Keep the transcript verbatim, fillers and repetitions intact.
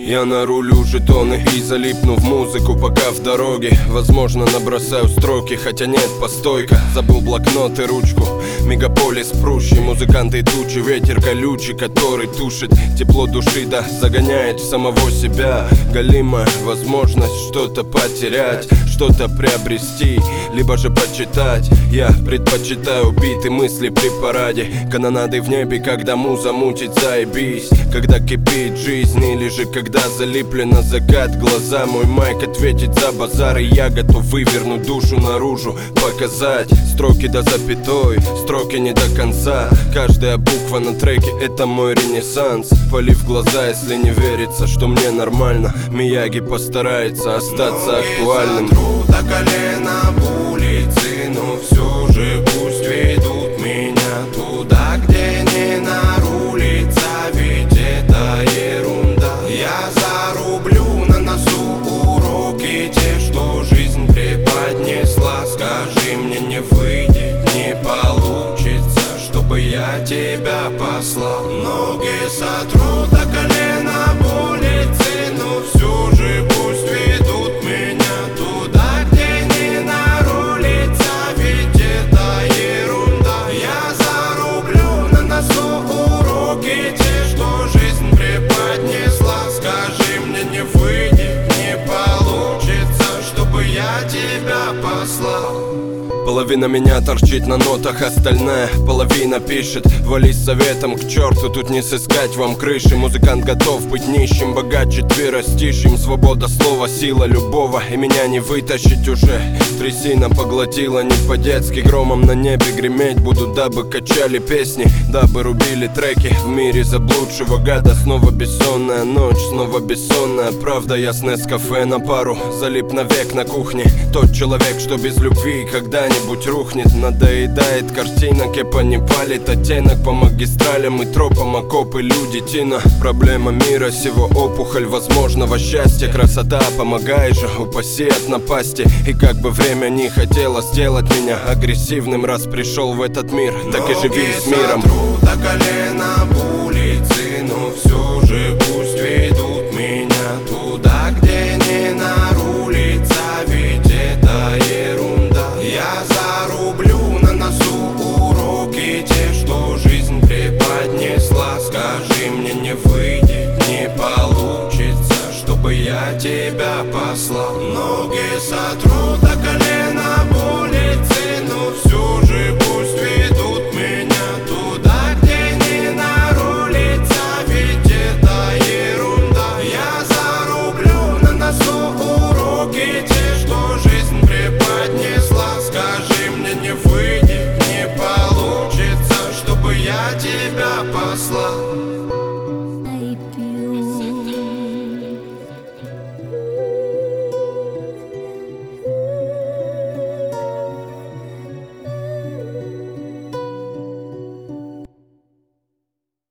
Я нарулю жетоны и залипну в музыку, пока в дороге. Возможно, набросаю строки, хотя нет, постойка. Забыл блокнот и ручку. Мегаполис прущий, музыканты тучи, ветер колючий, который тушит тепло души, да загоняет в самого себя. Галимая возможность что-то потерять, что-то приобрести, либо же почитать. Я предпочитаю биты мысли при параде, канонады в небе, когда муза мутит, заебись. Когда кипит жизнь, или же когда залипли на закат глаза. Мой майк ответит за базар, и я готов вывернуть душу наружу, показать строки до запятой, строки не до конца. Каждая буква на треке — это мой ренессанс. Полив глаза, если не верится, что мне нормально. Мияги постарается остаться актуальным. Сотру до колена в улице, но все же пусть ведут меня туда, где не нарулится, ведь это ерунда. Я зарублю на носу уроки, те, что жизнь преподнесла. Скажи мне, не выйдет, не получится, чтобы я тебя послал. Ноги сотру до колена в улице, но все же пусть ведут меня туда, где не нарулится, ведь это ерунда. Я зарублю на носу уроки, те, что жизнь преподнесла. Скажи мне, не выйдет, не получится, чтобы я тебя послал. Половина меня торчит на нотах, остальная половина пишет. Вали с советом к черту, тут не сыскать вам крыши. Музыкант готов быть нищим, богаче ты растишь им. Свобода слова, сила любого, и меня не вытащить уже. Трясина поглотила не по-детски, громом на небе греметь буду, дабы качали песни, дабы рубили треки. В мире заблудшего гада снова бессонная ночь, снова бессонная правда. Ясное с кафе на пару, залип навек на кухне. Тот человек, что без любви когда-нибудь рухнет. Надоедает картина, кепа не палит оттенок по магистралям и тропам, окопы, люди, тина. Проблема мира сего, опухоль возможного счастья. Красота, помогай же, упаси от напасти. И как бы время не хотело сделать меня агрессивным, раз пришел в этот мир, так и живи с миром. Сотру до колена в улице, но все же пусть ведут меня туда, где не нарулится, ведь это ерунда. Я зарублю на носу уроки, те, что жизнь преподнесла. Скажи мне, не выйдет, не получится, чтобы я тебя послал. Ноги сотру до колена в улице, но все же пусть ведут меня туда, где не нарулится, ведь это ерунда. Я зарублю на носу уроки, те, что жизнь преподнесла. Скажи мне, не выйдет, не получится, чтобы я тебя послал.